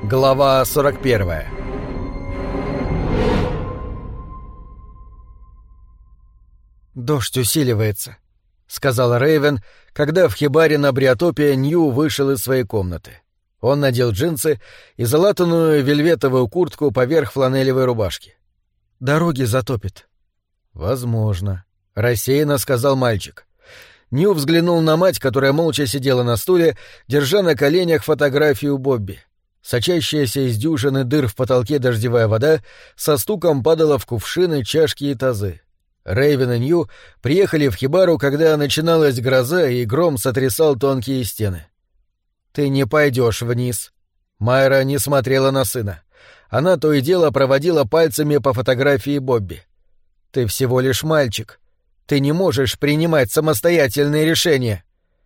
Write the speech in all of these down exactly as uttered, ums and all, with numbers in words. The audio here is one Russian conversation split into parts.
Глава сорок первая. «Дождь усиливается», — сказал Рейвен, когда в хибаре на Бриотопе Нью вышел из своей комнаты. Он надел джинсы и залатанную вельветовую куртку поверх фланелевой рубашки. «Дороги затопит». «Возможно», — рассеянно сказал мальчик. Нью взглянул на мать, которая молча сидела на стуле, держа на коленях фотографию Бобби. Сочащаяся из дюжины дыр в потолке дождевая вода со стуком падала в кувшины, чашки и тазы. Рейвен и Нью приехали в хибару, когда начиналась гроза, и гром сотрясал тонкие стены. «Ты не пойдешь вниз». Майра не смотрела на сына. Она то и дело проводила пальцами по фотографии Бобби. «Ты всего лишь мальчик. Ты не можешь принимать самостоятельные решения».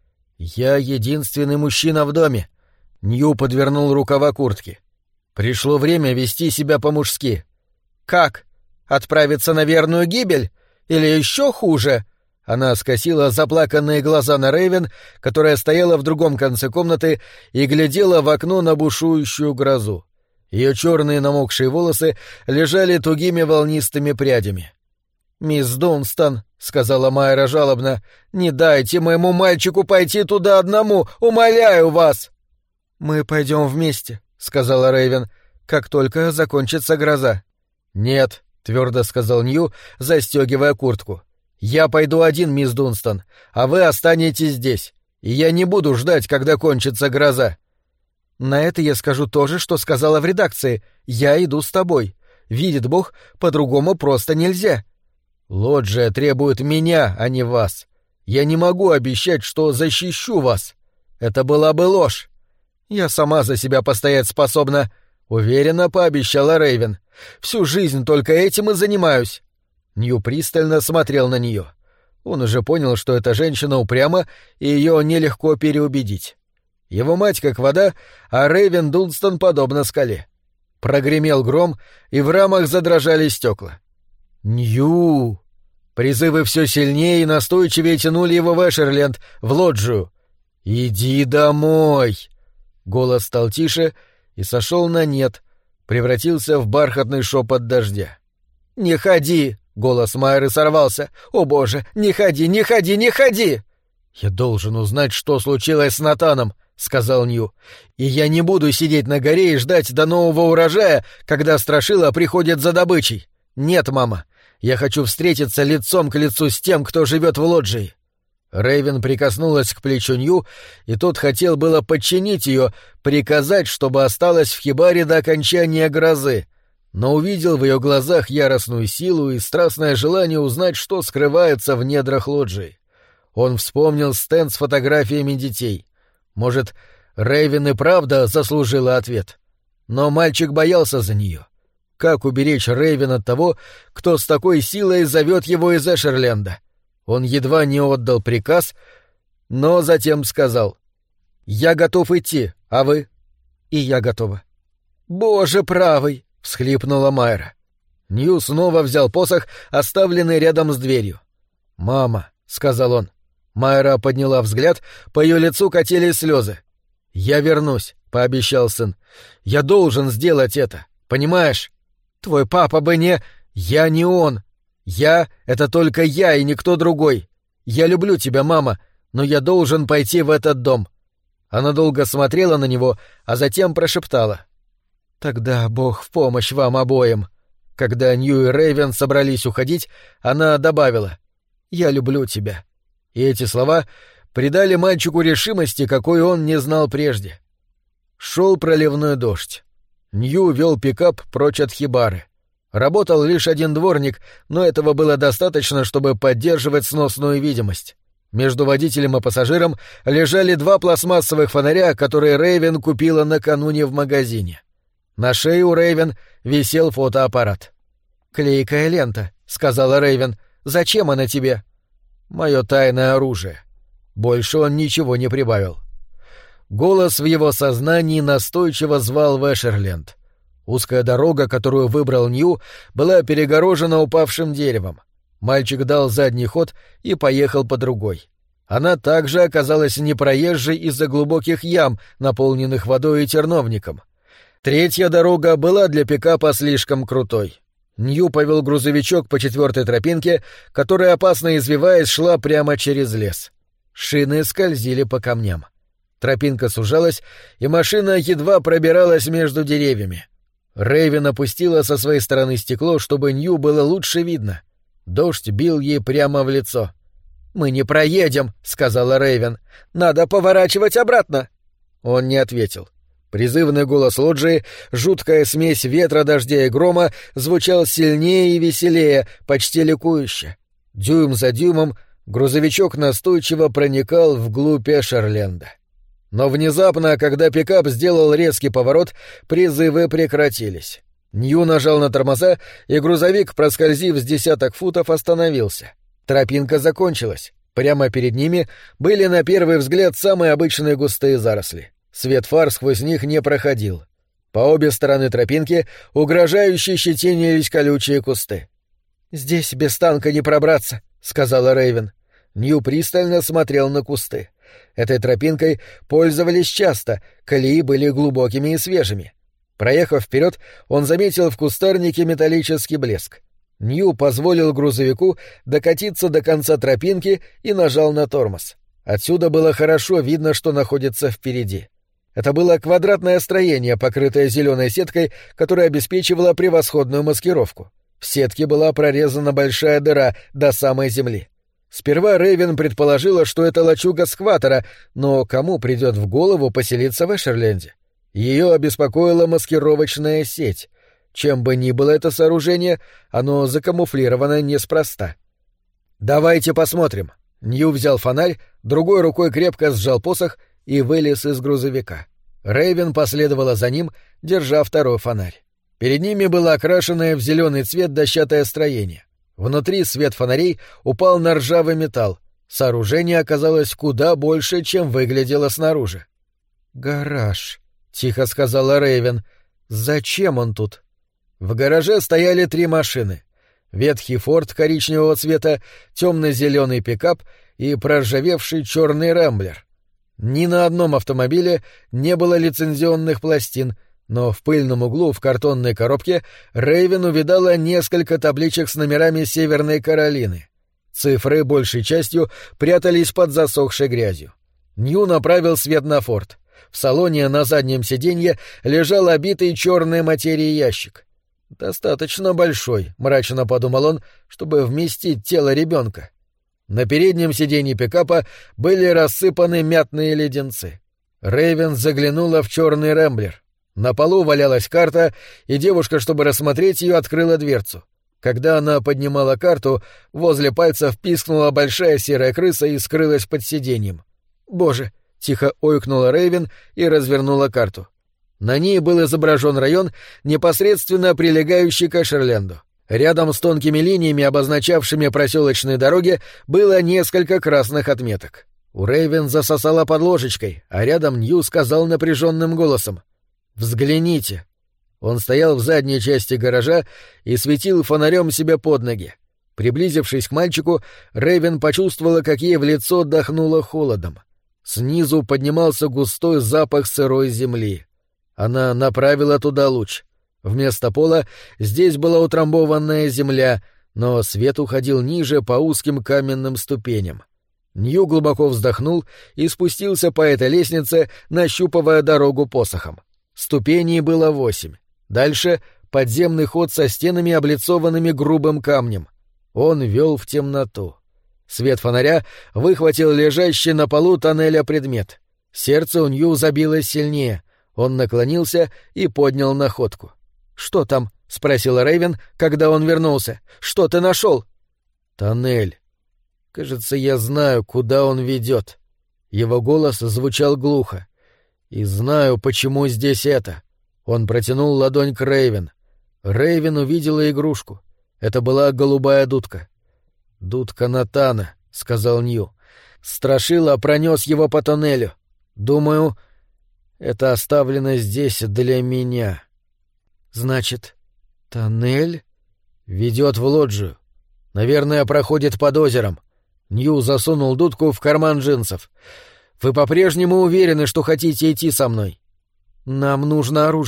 «Я единственный мужчина в доме». Нью подвернул рукава куртки. «Пришло время вести себя по-мужски». «Как? Отправиться на верную гибель? Или еще хуже?» Она скосила заплаканные глаза на Рейвен, которая стояла в другом конце комнаты и глядела в окно на бушующую грозу. Ее черные намокшие волосы лежали тугими волнистыми прядями. «Мисс Дунстон», — сказала Майра жалобно, — «не дайте моему мальчику пойти туда одному, умоляю вас!» «Мы пойдем вместе», — сказала Рейвен, — «как только закончится гроза». «Нет», — твердо сказал Нью, застегивая куртку. «Я пойду один, мисс Дунстон, а вы останетесь здесь, и я не буду ждать, когда кончится гроза». «На это я скажу то же, что сказала в редакции. Я иду с тобой. Видит Бог, по-другому просто нельзя». «Лоджия требует меня, а не вас. Я не могу обещать, что защищу вас. Это была бы ложь». «Я сама за себя постоять способна», — уверенно пообещала Рейвен. «Всю жизнь только этим и занимаюсь». Нью пристально смотрел на нее. Он уже понял, что эта женщина упряма, и ее нелегко переубедить. Его мать как вода, а Рейвен Дунстон подобно скале. Прогремел гром, и в рамах задрожали стекла. «Нью!» Призывы все сильнее и настойчивее тянули его в Эшерленд, в лоджию. «Иди домой!» Голос стал тише и сошел на нет, превратился в бархатный шепот дождя. «Не ходи!» — голос Майры сорвался. «О боже, не ходи, не ходи, не ходи!» «Я должен узнать, что случилось с Натаном», — сказал Нью. «И я не буду сидеть на горе и ждать до нового урожая, когда страшила приходит за добычей. Нет, мама, я хочу встретиться лицом к лицу с тем, кто живет в лоджии». Рейвен прикоснулась к плечу Нью, и тот хотел было подчинить ее, приказать, чтобы осталась в хибаре до окончания грозы, но увидел в ее глазах яростную силу и страстное желание узнать, что скрывается в недрах лоджии. Он вспомнил стенд с фотографиями детей. Может, Рейвен и правда заслужила ответ. Но мальчик боялся за нее. Как уберечь Рейвен от того, кто с такой силой зовет его из Эшерленда? Он едва не отдал приказ, но затем сказал: «Я готов идти, а вы?» «И я готова». «Боже правый!» — всхлипнула Майра. Нью снова взял посох, оставленный рядом с дверью. «Мама», — сказал он. Майра подняла взгляд, по ее лицу катились слезы. «Я вернусь», — пообещал сын. «Я должен сделать это, понимаешь? Твой папа бы не... Я не он. Я — это только я и никто другой. Я люблю тебя, мама, но я должен пойти в этот дом». Она долго смотрела на него, а затем прошептала: «Тогда Бог в помощь вам обоим». Когда Нью и Рейвен собрались уходить, она добавила: «Я люблю тебя». И эти слова придали мальчику решимости, какой он не знал прежде. Шел проливной дождь. Нью вел пикап прочь от хибары. Работал лишь один дворник, но этого было достаточно, чтобы поддерживать сносную видимость. Между водителем и пассажиром лежали два пластмассовых фонаря, которые Рейвен купила накануне в магазине. На шее у Рейвен висел фотоаппарат. «Клейкая лента», — сказала Рейвен. «Зачем она тебе?» «Мое тайное оружие». Больше он ничего не прибавил. Голос в его сознании настойчиво звал в Эшерленд. Узкая дорога, которую выбрал Нью, была перегорожена упавшим деревом. Мальчик дал задний ход и поехал по другой. Она также оказалась непроезжей из-за глубоких ям, наполненных водой и терновником. Третья дорога была для пикапа слишком крутой. Нью повел грузовичок по четвертой тропинке, которая, опасно извиваясь, шла прямо через лес. Шины скользили по камням. Тропинка сужалась, и машина едва пробиралась между деревьями. Рейвен опустила со своей стороны стекло, чтобы Нью было лучше видно. Дождь бил ей прямо в лицо. «Мы не проедем», — сказала Рейвен. «Надо поворачивать обратно». Он не ответил. Призывный голос лоджии, жуткая смесь ветра, дождя и грома, звучал сильнее и веселее, почти ликующе. Дюйм за дюймом грузовичок настойчиво проникал вглубь Эшерленда. Но внезапно, когда пикап сделал резкий поворот, призывы прекратились. Нью нажал на тормоза, и грузовик, проскользив с десяток футов, остановился. Тропинка закончилась. Прямо перед ними были на первый взгляд самые обычные густые заросли. Свет фар сквозь них не проходил. По обе стороны тропинки угрожающе щетинились колючие кусты. «Здесь без танка не пробраться», — сказала Рейвен. Нью пристально смотрел на кусты. Этой тропинкой пользовались часто, колеи были глубокими и свежими. Проехав вперед, он заметил в кустарнике металлический блеск. Нью позволил грузовику докатиться до конца тропинки и нажал на тормоз. Отсюда было хорошо видно, что находится впереди. Это было квадратное строение, покрытое зеленой сеткой, которая обеспечивала превосходную маскировку. В сетке была прорезана большая дыра до самой земли. Сперва Рейвен предположила, что это лачуга скваттера, но кому придет в голову поселиться в Эшерленде? Ее обеспокоила маскировочная сеть. Чем бы ни было это сооружение, оно закамуфлировано неспроста. «Давайте посмотрим». Нью взял фонарь, другой рукой крепко сжал посох и вылез из грузовика. Рейвен последовала за ним, держа второй фонарь. Перед ними было окрашенное в зеленый цвет дощатое строение. Внутри свет фонарей упал на ржавый металл. Сооружение оказалось куда больше, чем выглядело снаружи. «Гараж», — тихо сказала Рейвен. «Зачем он тут?» В гараже стояли три машины. Ветхий форд коричневого цвета, темно-зеленый пикап и проржавевший черный рэмблер. Ни на одном автомобиле не было лицензионных пластин, но в пыльном углу в картонной коробке Рейвен увидала несколько табличек с номерами Северной Каролины. Цифры большей частью прятались под засохшей грязью. Нью направил свет на форд. В салоне на заднем сиденье лежал обитый черной материей ящик. «Достаточно большой», — мрачно подумал он, чтобы вместить тело ребенка. На переднем сиденье пикапа были рассыпаны мятные леденцы. Рейвен заглянула в черный рэмблер. На полу валялась карта, и девушка, чтобы рассмотреть ее, открыла дверцу. Когда она поднимала карту, возле пальцев пискнула большая серая крыса и скрылась под сиденьем. «Боже!» — тихо ойкнула Рейвен и развернула карту. На ней был изображен район, непосредственно прилегающий к Эшерленду. Рядом с тонкими линиями, обозначавшими проселочные дороги, было несколько красных отметок. У Рейвен засосала под ложечкой, а рядом Нью сказал напряженным голосом: «Взгляните». Он стоял в задней части гаража и светил фонарем себе под ноги. Приблизившись к мальчику, Рейвен почувствовала, как ей в лицо дохнуло холодом. Снизу поднимался густой запах сырой земли. Она направила туда луч. Вместо пола здесь была утрамбованная земля, но свет уходил ниже по узким каменным ступеням. Нью глубоко вздохнул и спустился по этой лестнице, нащупывая дорогу посохом. Ступеней было восемь. Дальше — подземный ход со стенами, облицованными грубым камнем. Он вел в темноту. Свет фонаря выхватил лежащий на полу тоннеля предмет. Сердце у Нью забилось сильнее. Он наклонился и поднял находку. «Что там?» — спросила Рейвен, когда он вернулся. «Что ты нашел?» «Тоннель. Кажется, я знаю, куда он ведет». Его голос звучал глухо. «И знаю, почему здесь это». Он протянул ладонь к Рейвен. Рейвен увидела игрушку. Это была голубая дудка. «Дудка Натана», — сказал Нью. «Страшила пронес его по тоннелю. Думаю, это оставлено здесь для меня». «Значит, тоннель?» «Ведет в лоджию. Наверное, проходит под озером». Нью засунул дудку в карман джинсов. «Вы по-прежнему уверены, что хотите идти со мной?» «Нам нужно оружие», —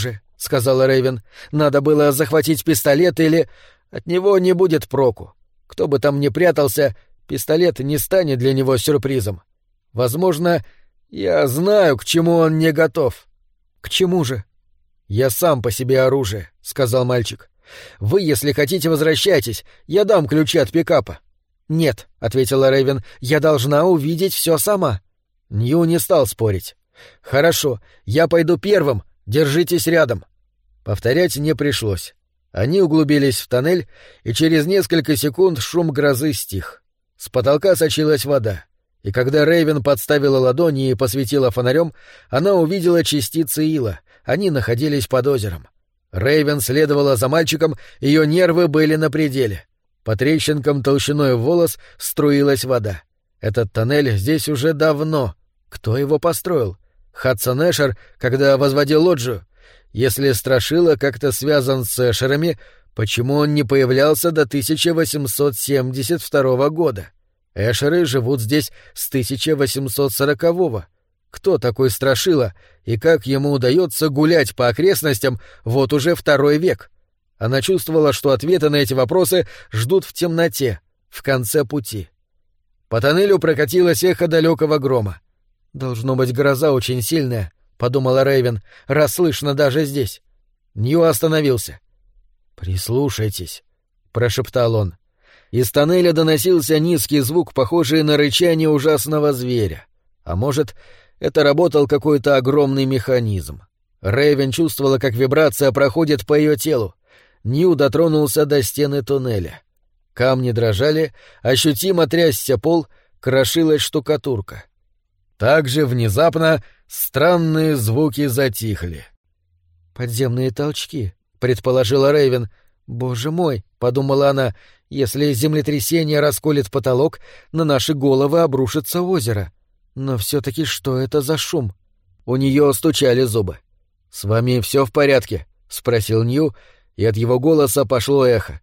сказала Рейвен. «Надо было захватить пистолет или... От него не будет проку. Кто бы там ни прятался, пистолет не станет для него сюрпризом. Возможно, я знаю, к чему он не готов». «К чему же?» «Я сам по себе оружие», — сказал мальчик. «Вы, если хотите, возвращайтесь. Я дам ключи от пикапа». «Нет», — ответила Рейвен, — «я должна увидеть все сама». Нью не стал спорить. «Хорошо, я пойду первым. Держитесь рядом». Повторять не пришлось. Они углубились в тоннель, и через несколько секунд шум грозы стих. С потолка сочилась вода, и когда Рейвен подставила ладони и посветила фонарем, она увидела частицы ила. Они находились под озером. Рейвен следовала за мальчиком, ее нервы были на пределе. По трещинкам толщиной в волос струилась вода. Этот тоннель здесь уже давно. Кто его построил? Хадсон Эшер, когда возводил лоджию? Если Страшила как-то связан с Эшерами, почему он не появлялся до тысяча восемьсот семьдесят второго года? Эшеры живут здесь с тысяча восемьсот сорокового. Кто такой Страшила и как ему удается гулять по окрестностям вот уже второй век? Она чувствовала, что ответы на эти вопросы ждут в темноте, в конце пути. По тоннелю прокатилось эхо далекого грома. «Должно быть, гроза очень сильная», — подумала Рейвен, — «раз слышно даже здесь». Нью остановился. «Прислушайтесь», — прошептал он. Из тоннеля доносился низкий звук, похожий на рычание ужасного зверя. А может, это работал какой-то огромный механизм. Рейвен чувствовала, как вибрация проходит по ее телу. Нью дотронулся до стены туннеля. Камни дрожали, ощутимо трясся пол, крошилась штукатурка. Так же внезапно странные звуки затихли. «Подземные толчки», — предположила Рейвен. «Боже мой», — подумала она, — «если землетрясение расколет потолок, на наши головы обрушится озеро. Но все-таки что это за шум?» У нее стучали зубы. «С вами все в порядке?» — спросил Нью, и от его голоса пошло эхо.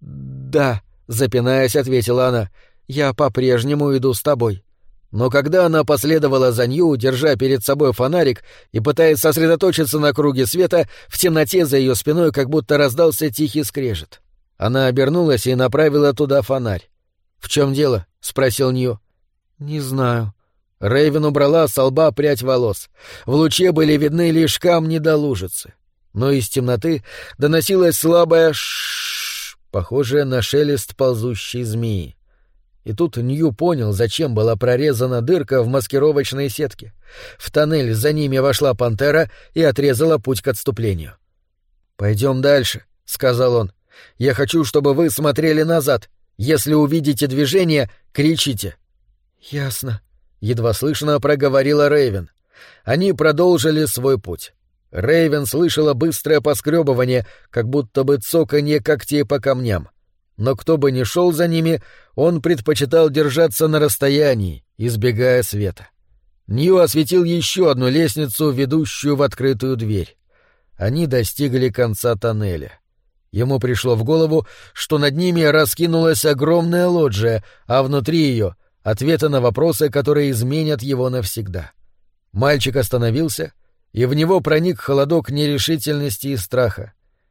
«Да», — запинаясь, ответила она, — «я по-прежнему иду с тобой». Но когда она последовала за Нью, держа перед собой фонарик и пытаясь сосредоточиться на круге света, в темноте за ее спиной как будто раздался тихий скрежет. Она обернулась и направила туда фонарь. «В чем дело?» — спросил Нью. «Не знаю». Рейвен убрала со лба прядь волос. В луче были видны лишь камни до лужицы. Но из темноты доносилось слабое «шшш», похожее на шелест ползущей змеи. И тут Нью понял, зачем была прорезана дырка в маскировочной сетке. В тоннель за ними вошла пантера и отрезала путь к отступлению. «Пойдем дальше», — сказал он. «Я хочу, чтобы вы смотрели назад. Если увидите движение, кричите». «Ясно», — едва слышно проговорила Рейвен. Они продолжили свой путь. Рейвен слышала быстрое поскребывание, как будто бы цоканье когтей по камням. Но кто бы ни шел за ними, он предпочитал держаться на расстоянии, избегая света. Нью осветил еще одну лестницу, ведущую в открытую дверь. Они достигли конца тоннеля. Ему пришло в голову, что над ними раскинулась огромная лоджия, а внутри ее — ответы на вопросы, которые изменят его навсегда. Мальчик остановился, и в него проник холодок нерешительности и страха.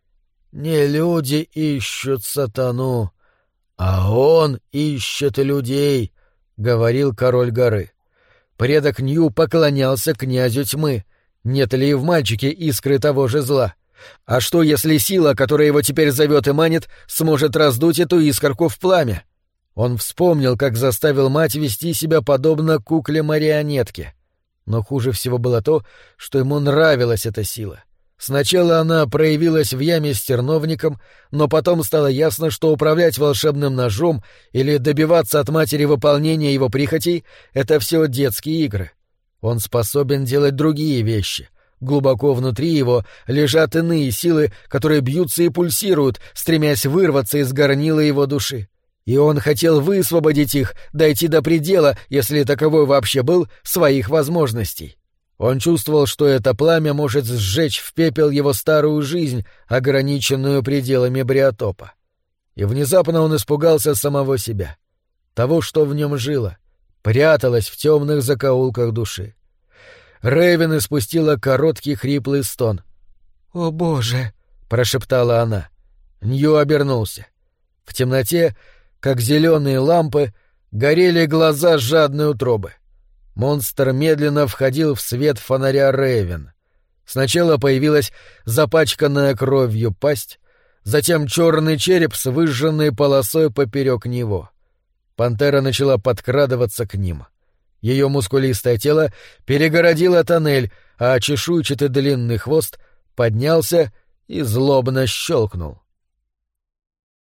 «Не люди ищут сатану, а он ищет людей», — говорил король горы. Предок Нью поклонялся князю тьмы. Нет ли и в мальчике искры того же зла? А что, если сила, которая его теперь зовет и манит, сможет раздуть эту искорку в пламя? Он вспомнил, как заставил мать вести себя подобно кукле-марионетке. Но хуже всего было то, что ему нравилась эта сила. Сначала она проявилась в яме с терновником, но потом стало ясно, что управлять волшебным ножом или добиваться от матери выполнения его прихотей — это все детские игры. Он способен делать другие вещи. Глубоко внутри его лежат иные силы, которые бьются и пульсируют, стремясь вырваться из горнила его души. И он хотел высвободить их, дойти до предела, если таковой вообще был, своих возможностей. Он чувствовал, что это пламя может сжечь в пепел его старую жизнь, ограниченную пределами Бриотопа. И внезапно он испугался самого себя, того, что в нем жило, пряталось в темных закоулках души. Рейвен испустила короткий хриплый стон. «О, Боже!» — прошептала она. Нью обернулся. В темноте, как зеленые лампы, горели глаза жадной утробы. Монстр медленно входил в свет фонаря Рейвен. Сначала появилась запачканная кровью пасть, затем черный череп с выжженной полосой поперек него. Пантера начала подкрадываться к ним. Ее мускулистое тело перегородило тоннель, а чешуйчатый длинный хвост поднялся и злобно щелкнул.